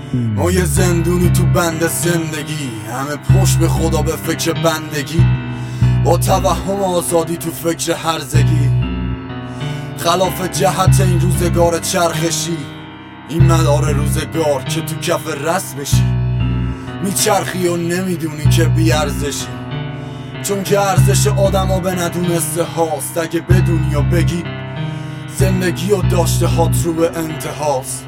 ما یه زندونی تو بند زندگی، همه پشت به خدا به فکر بندگی، با توهم آزادی تو فکر هرزگی، خلاف جهت این روزگار چرخشی، این مدار روزگار که تو کف رسمشی، میچرخی و نمیدونی که بیارزشی، چون که ارزش آدم ها به ندونسته هاست. اگه بدونی و بگی زندگی و داشته هات رو به انتهاست،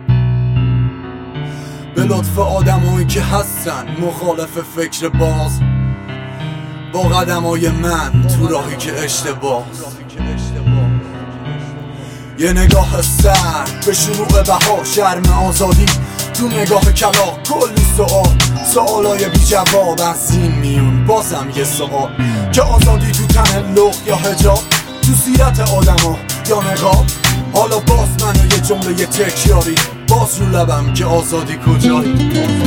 به لطف آدم هایی که هستن مخالف فکر باز، با قدم های من تو راهی که اشتباه. یه نگاه سرد به شروع بهار، شرم آزادی تو نگاه کلاغ، کلی سوالای بی جواب از این میون. بازم یه سوال که آزادی تو تن لخ یا حجاب، تو سیرت آدم ها یا نقاب. حالا باز منو یه جمله تکراری، باز رو لبم که آزادی کجایی.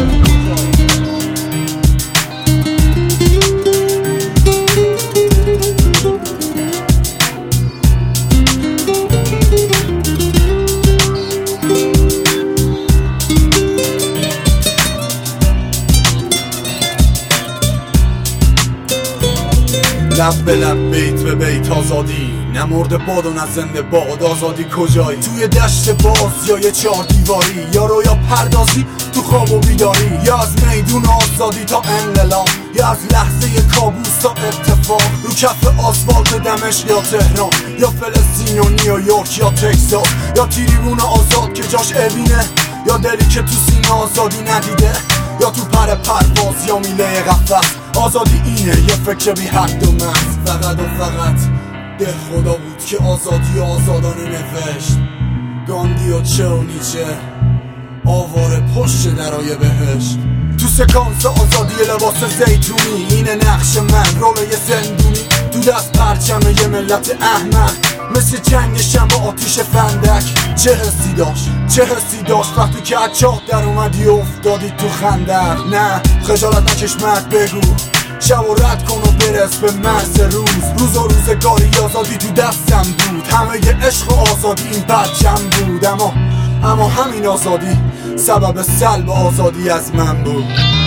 لب به لب بیت به بیت آزادی، نمرده باد و نه زنده باد. آزادی کجایی؟ توی دشت باز یا یه چار دیواری، یا رویا پردازی تو خواب و بیداری، یا از میدون آزادی تا انقلاب، یا از لحظه کابوس تا اتفاق، رو کف آسفالت دمشق یا تهران، یا فلسطین و نیویورک یا تکساس، یا تریبون آزاد که جاش اوینه، یا دلی که تو سینه آزادی ندیده، یا تو پرواز یا میله قفس. آزادی اینه یه فکر بی حد و مرز، فقط و فقط ده خدا بود که آزادی و آزادانه نوشت. گاندی و چونیچه آواره پشت درای بهشت. تو سکانس آزادی لباس زیتونی، اینه نقش من رول یه زندونی، تو دست پرچم یه ملت احمق، مثل جنگ شنبه آتیش فندک. چه حسی داشت وقتی که از چاه در اومدی و افتادی تو خندق؟ نه خجالت نکش مرد، بگو شب و رد کن و برس به مرز روز و روزگاری. آزادی تو دستم بود، همه ی عشق و آزادی این پرچم بود، اما همین آزادی سبب سلب آزادی از من بود.